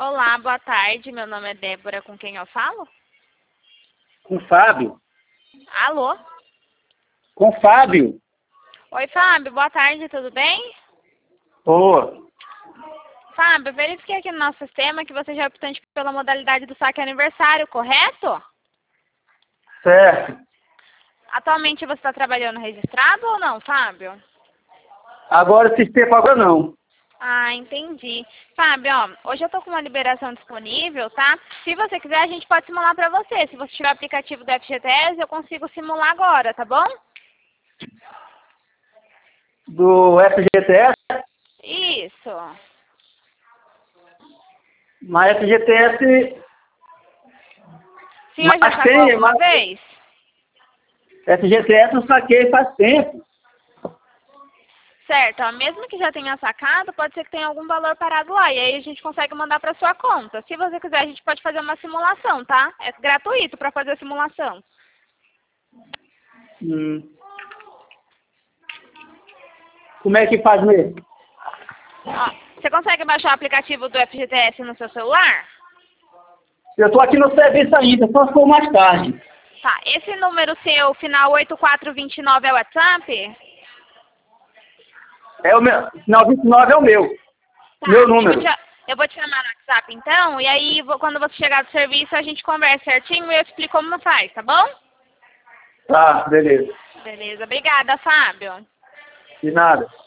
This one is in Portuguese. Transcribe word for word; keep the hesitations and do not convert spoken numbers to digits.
Olá, boa tarde. Meu nome é Débora. Com quem eu falo? Com Fábio. Alô? Com Fábio. Oi, Fábio. Boa tarde, tudo bem? Ô, Fábio, eu verifiquei aqui no nosso sistema que você já é optante pela modalidade do saque aniversário, correto? certo. Atualmente você está trabalhando registrado ou não, Fábio? Agora esse tempo agora não. Ah, entendi. Fábio, ó, hoje eu tô com uma liberação disponível, tá? Se você quiser, a gente pode simular pra você. Se você tiver o aplicativo do F G T S, eu consigo simular agora, tá bom? Do F G T S, Isso. mas F G T S, O senhor já mas sacou tem, alguma mas vez? F G T S eu saquei faz tempo. Certo, ó, mesmo que já tenha sacado, pode ser que tenha algum valor parado lá. E aí a gente consegue mandar para sua conta. Se você quiser, a gente pode fazer uma simulação, tá? É gratuito para fazer a simulação. Hum. Como é que faz mesmo? Ó, você consegue baixar o aplicativo do F G T S no seu celular? Eu tô aqui no serviço ainda, só se for mais tarde. Tá, esse número seu, final oito quatro dois nove, é o WhatsApp? É o meu, não, vinte e nove é o meu. Tá, Meu eu vou, número. te, eu vou te chamar no WhatsApp então, e aí vou- quando você chegar do serviço a gente conversa certinho e eu explico como faz, tá bom? Tá, beleza. Beleza, obrigada, Fábio. De nada.